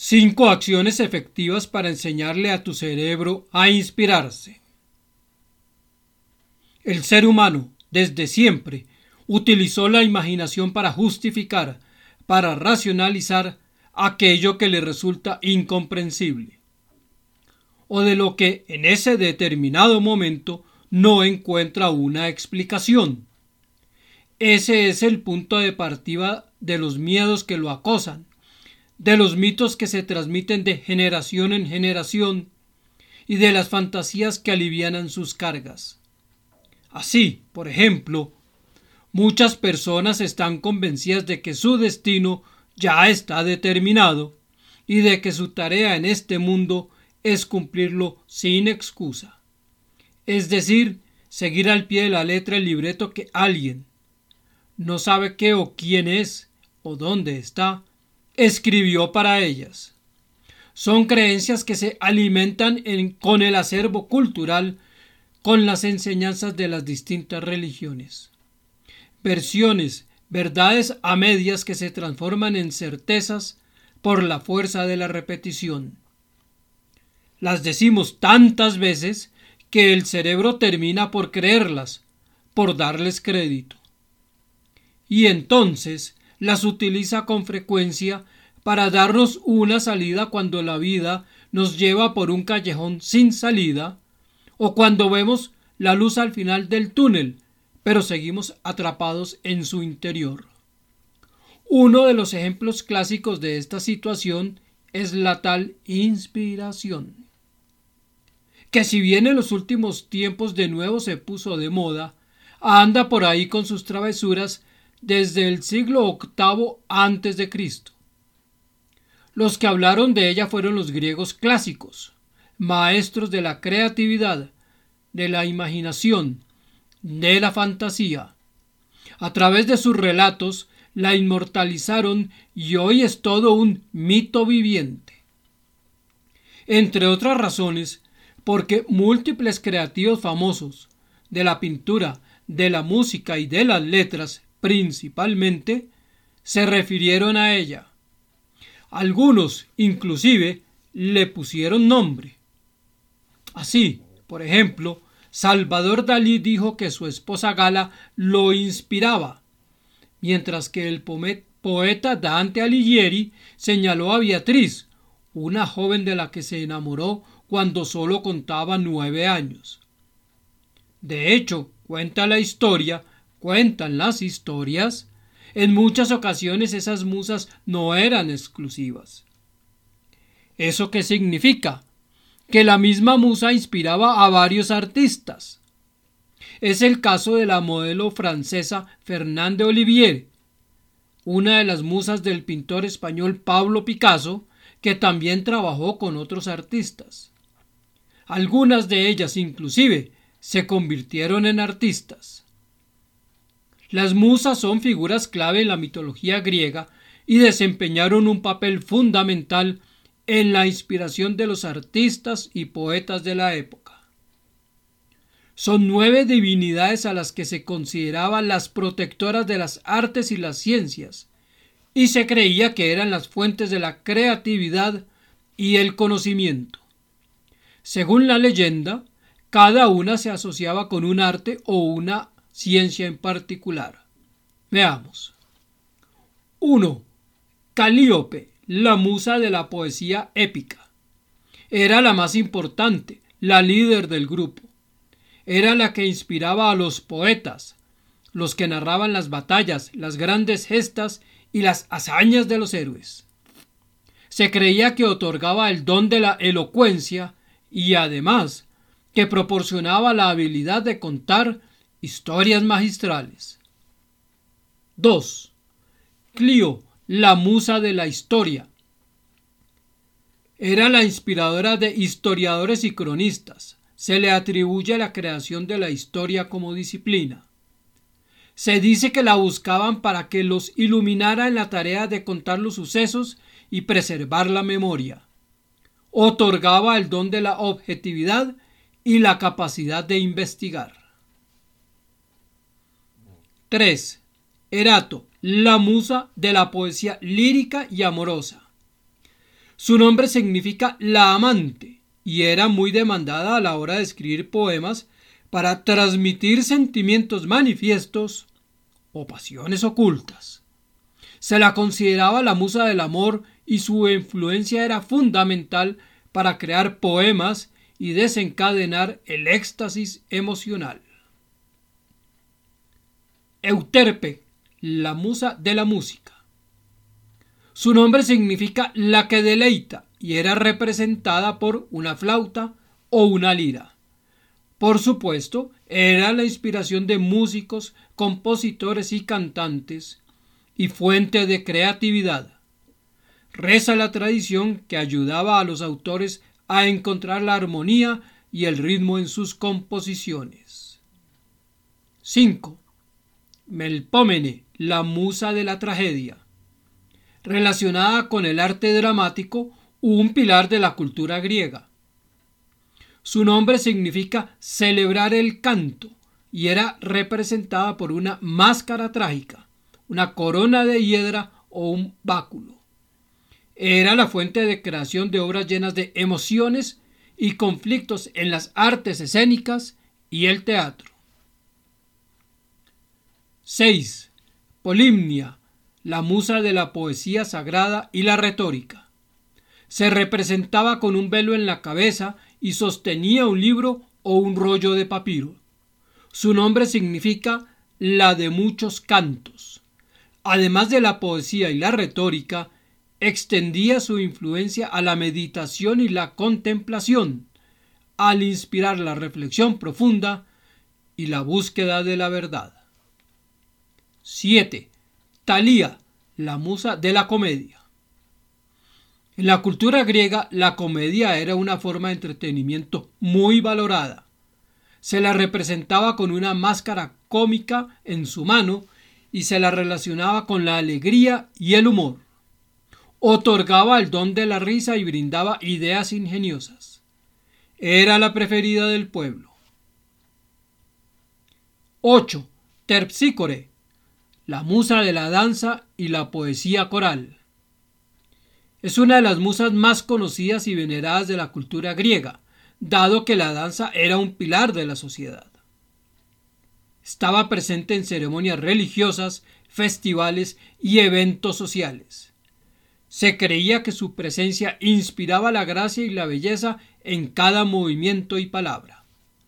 5 acciones efectivas para enseñarle a tu cerebro a inspirarse. El ser humano, desde siempre, utilizó la imaginación para justificar, para racionalizar aquello que le resulta incomprensible, o de lo que en ese determinado momento no encuentra una explicación. Ese es el punto de partida de los miedos que lo acosan, de los mitos que se transmiten de generación en generación y de las fantasías que alivianan sus cargas. Así, por ejemplo, muchas personas están convencidas de que su destino ya está determinado y de que su tarea en este mundo es cumplirlo sin excusa. Es decir, seguir al pie de la letra el libreto que alguien, no sabe qué o quién es o dónde está, escribió para ellas. Son creencias que se alimentan con el acervo cultural, con las enseñanzas de las distintas religiones. Versiones, verdades a medias que se transforman en certezas por la fuerza de la repetición. Las decimos tantas veces que el cerebro termina por creerlas, por darles crédito. Y entonces las utiliza con frecuencia para darnos una salida cuando la vida nos lleva por un callejón sin salida o cuando vemos la luz al final del túnel, pero seguimos atrapados en su interior. Uno de los ejemplos clásicos de esta situación es la tal inspiración, que si bien en los últimos tiempos de nuevo se puso de moda, anda por ahí con sus travesuras desde el siglo VIII a.C. Los que hablaron de ella fueron los griegos clásicos, maestros de la creatividad, de la imaginación, de la fantasía. A través de sus relatos la inmortalizaron y hoy es todo un mito viviente. Entre otras razones, porque múltiples creativos famosos de la pintura, de la música y de las letras principalmente, se refirieron a ella. Algunos, inclusive, le pusieron nombre. Así, por ejemplo, Salvador Dalí dijo que su esposa Gala lo inspiraba, mientras que el poeta Dante Alighieri señaló a Beatriz, una joven de la que se enamoró cuando solo contaba 9 años. De hecho, cuentan las historias, en muchas ocasiones esas musas no eran exclusivas. ¿Eso qué significa? Que la misma musa inspiraba a varios artistas. Es el caso de la modelo francesa Fernande Olivier, una de las musas del pintor español Pablo Picasso, que también trabajó con otros artistas. Algunas de ellas inclusive se convirtieron en artistas. Las musas son figuras clave en la mitología griega y desempeñaron un papel fundamental en la inspiración de los artistas y poetas de la época. Son 9 divinidades a las que se consideraban las protectoras de las artes y las ciencias, y se creía que eran las fuentes de la creatividad y el conocimiento. Según la leyenda, cada una se asociaba con un arte o una ciencia en particular. Veamos. 1. Calíope, la musa de la poesía épica. Era la más importante, la líder del grupo. Era la que inspiraba a los poetas, los que narraban las batallas, las grandes gestas y las hazañas de los héroes. Se creía que otorgaba el don de la elocuencia y además que proporcionaba la habilidad de contar historias magistrales. 2. Clio, la musa de la historia. Era la inspiradora de historiadores y cronistas. Se le atribuye la creación de la historia como disciplina. Se dice que la buscaban para que los iluminara en la tarea de contar los sucesos y preservar la memoria. Otorgaba el don de la objetividad y la capacidad de investigar. 3. Erato, la musa de la poesía lírica y amorosa. Su nombre significa la amante y era muy demandada a la hora de escribir poemas para transmitir sentimientos manifiestos o pasiones ocultas. Se la consideraba la musa del amor y su influencia era fundamental para crear poemas y desencadenar el éxtasis emocional. Euterpe, la musa de la música. Su nombre significa la que deleita y era representada por una flauta o una lira. Por supuesto, era la inspiración de músicos, compositores y cantantes y fuente de creatividad. Reza la tradición que ayudaba a los autores a encontrar la armonía y el ritmo en sus composiciones. 5. Melpómene, la musa de la tragedia. Relacionada con el arte dramático, un pilar de la cultura griega. Su nombre significa celebrar el canto y era representada por una máscara trágica, una corona de hiedra o un báculo. Era la fuente de creación de obras llenas de emociones y conflictos en las artes escénicas y el teatro. 6. Polimnia, la musa de la poesía sagrada y la retórica. Se representaba con un velo en la cabeza y sostenía un libro o un rollo de papiro. Su nombre significa la de muchos cantos. Además de la poesía y la retórica, extendía su influencia a la meditación y la contemplación, al inspirar la reflexión profunda y la búsqueda de la verdad. 7. Talía, la musa de la comedia. En la cultura griega, la comedia era una forma de entretenimiento muy valorada. Se la representaba con una máscara cómica en su mano y se la relacionaba con la alegría y el humor. Otorgaba el don de la risa y brindaba ideas ingeniosas. Era la preferida del pueblo. 8. Terpsícore, la musa de la danza y la poesía coral. Es una de las musas más conocidas y veneradas de la cultura griega, dado que la danza era un pilar de la sociedad. Estaba presente en ceremonias religiosas, festivales y eventos sociales. Se creía que su presencia inspiraba la gracia y la belleza en cada movimiento y palabra.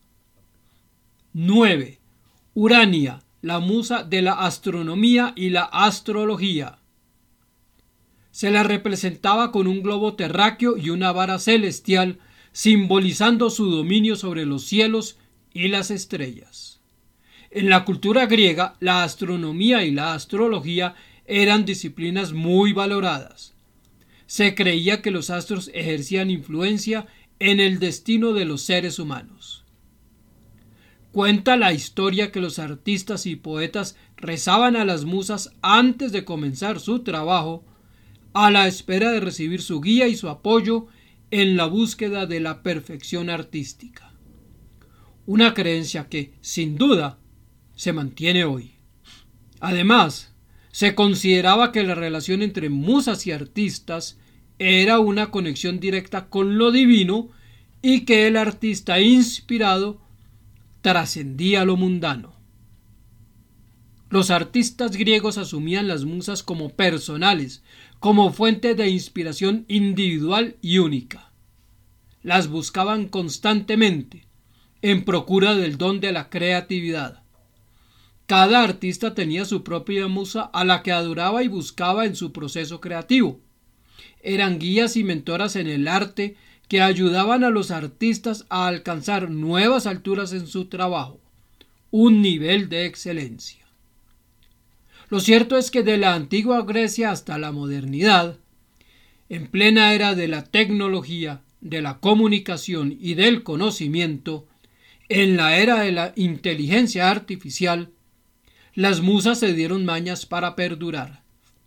9. Urania, la musa de la astronomía y la astrología. Se la representaba con un globo terráqueo y una vara celestial, simbolizando su dominio sobre los cielos y las estrellas. En la cultura griega, la astronomía y la astrología eran disciplinas muy valoradas. Se creía que los astros ejercían influencia en el destino de los seres humanos. Cuenta la historia que los artistas y poetas rezaban a las musas antes de comenzar su trabajo, a la espera de recibir su guía y su apoyo en la búsqueda de la perfección artística. Una creencia que, sin duda, se mantiene hoy. Además, se consideraba que la relación entre musas y artistas era una conexión directa con lo divino y que el artista inspirado trascendía lo mundano. Los artistas griegos asumían las musas como personales, como fuente de inspiración individual y única. Las buscaban constantemente, en procura del don de la creatividad. Cada artista tenía su propia musa a la que adoraba y buscaba en su proceso creativo. Eran guías y mentoras en el arte que ayudaban a los artistas a alcanzar nuevas alturas en su trabajo, un nivel de excelencia. Lo cierto es que de la antigua Grecia hasta la modernidad, en plena era de la tecnología, de la comunicación y del conocimiento, en la era de la inteligencia artificial, las musas se dieron mañas para perdurar.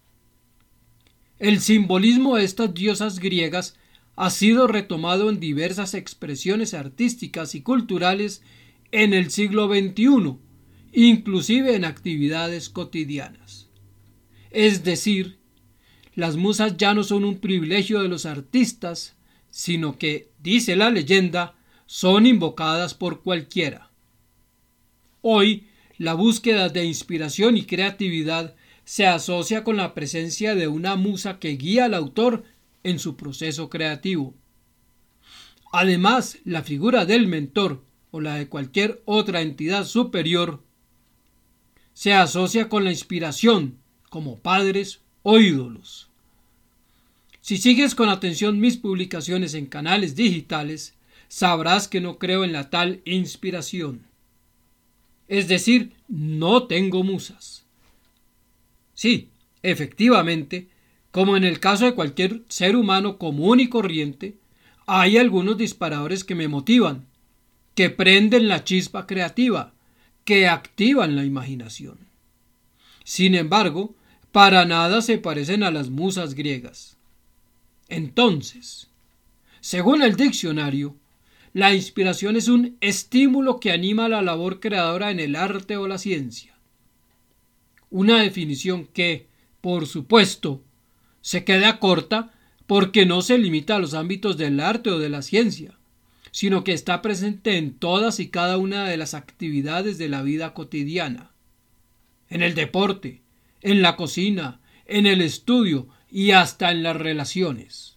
El simbolismo de estas diosas griegas ha sido retomado en diversas expresiones artísticas y culturales en el siglo XXI, inclusive en actividades cotidianas. Es decir, las musas ya no son un privilegio de los artistas, sino que, dice la leyenda, son invocadas por cualquiera. Hoy, la búsqueda de inspiración y creatividad se asocia con la presencia de una musa que guía al autor en su proceso creativo. Además, la figura del mentor o la de cualquier otra entidad superior se asocia con la inspiración, como padres o ídolos. Si sigues con atención mis publicaciones en canales digitales, sabrás que no creo en la tal inspiración. Es decir, no tengo musas. Sí, efectivamente, como en el caso de cualquier ser humano común y corriente, hay algunos disparadores que me motivan, que prenden la chispa creativa, que activan la imaginación. Sin embargo, para nada se parecen a las musas griegas. Entonces, según el diccionario, la inspiración es un estímulo que anima la labor creadora en el arte o la ciencia. Una definición que, por supuesto, se queda corta porque no se limita a los ámbitos del arte o de la ciencia, sino que está presente en todas y cada una de las actividades de la vida cotidiana, en el deporte, en la cocina, en el estudio y hasta en las relaciones.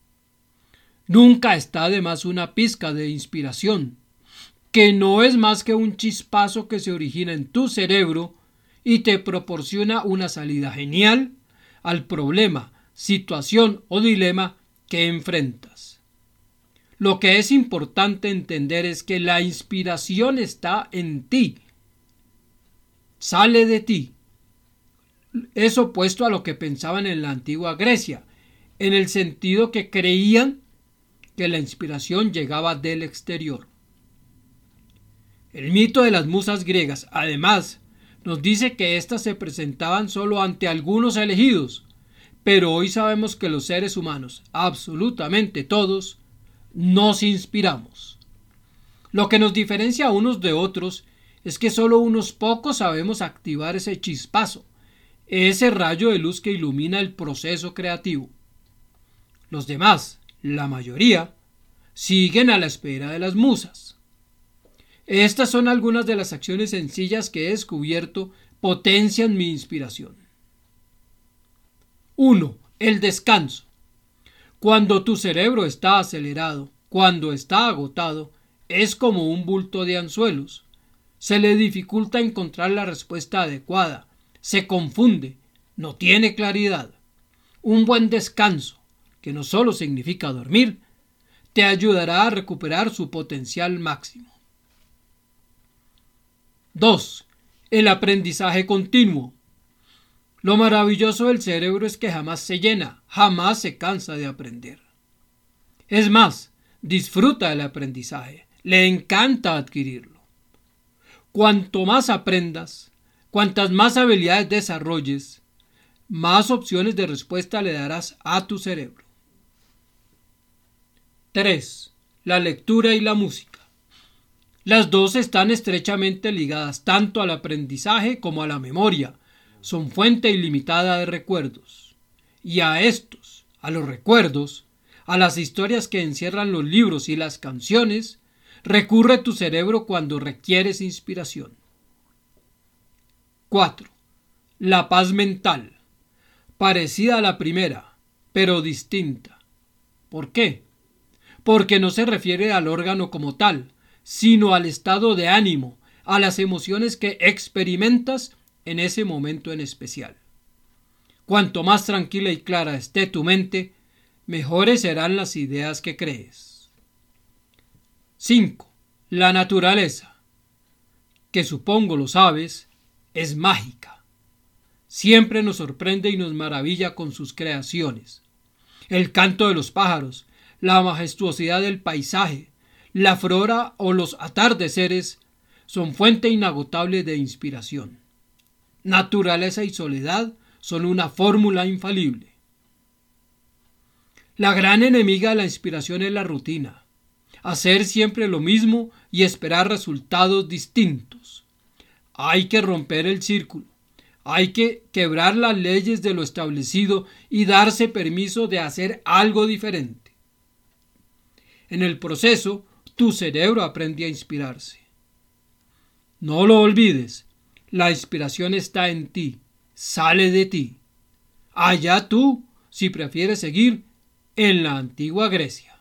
Nunca está de más una pizca de inspiración, que no es más que un chispazo que se origina en tu cerebro y te proporciona una salida genial al problema, situación o dilema que enfrentas. Lo que es importante entender es que la inspiración está en ti, sale de ti. Es opuesto a lo que pensaban en la antigua Grecia, en el sentido que creían que la inspiración llegaba del exterior. El mito de las musas griegas, además, nos dice que éstas se presentaban solo ante algunos elegidos, pero hoy sabemos que los seres humanos, absolutamente todos, nos inspiramos. Lo que nos diferencia unos de otros es que solo unos pocos sabemos activar ese chispazo, ese rayo de luz que ilumina el proceso creativo. Los demás, la mayoría, siguen a la espera de las musas. Estas son algunas de las acciones sencillas que he descubierto potencian mi inspiración. 1. El descanso. Cuando tu cerebro está acelerado, cuando está agotado, es como un bulto de anzuelos. Se le dificulta encontrar la respuesta adecuada, se confunde, no tiene claridad. Un buen descanso, que no solo significa dormir, te ayudará a recuperar su potencial máximo. 2. El aprendizaje continuo. Lo maravilloso del cerebro es que jamás se llena, jamás se cansa de aprender. Es más, disfruta del aprendizaje, le encanta adquirirlo. Cuanto más aprendas, cuantas más habilidades desarrolles, más opciones de respuesta le darás a tu cerebro. 3. La lectura y la música. Las dos están estrechamente ligadas tanto al aprendizaje como a la memoria. Son fuente ilimitada de recuerdos. Y a estos, a los recuerdos, a las historias que encierran los libros y las canciones, recurre tu cerebro cuando requieres inspiración. 4. La paz mental. Parecida a la primera, pero distinta. ¿Por qué? Porque no se refiere al órgano como tal, sino al estado de ánimo, a las emociones que experimentas en ese momento en especial. Cuanto más tranquila y clara esté tu mente, mejores serán las ideas que crees. 5. La naturaleza, que supongo lo sabes, es mágica. Siempre nos sorprende y nos maravilla con sus creaciones. El canto de los pájaros, la majestuosidad del paisaje, la flora o los atardeceres son fuente inagotable de inspiración. Naturaleza y soledad son una fórmula infalible. La gran enemiga de la inspiración es la rutina. Hacer siempre lo mismo y esperar resultados distintos. Hay que romper el círculo. Hay que quebrar las leyes de lo establecido y darse permiso de hacer algo diferente. En el proceso, tu cerebro aprende a inspirarse. No lo olvides, la inspiración está en ti, sale de ti. Allá tú, si prefieres seguir en la antigua Grecia.